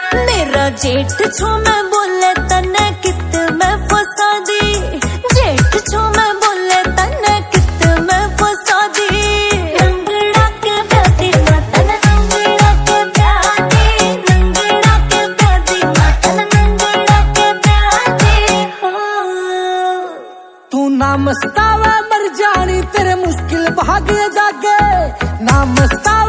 मेरा जेठ छो मैं बोले तने कित मैं फसा दी, जेठ छो मैं बोले तने कित मैं फसा दी। रंगड़ा के प्यादी मातन रंगड़ा के प्यादी, रंगड़ा के प्यादी मातन रंगड़ा के प्यादी हो। तू ना मस्तावा मर जानी तेरे मुश्किल भाग्य जागे, ना मस्तावा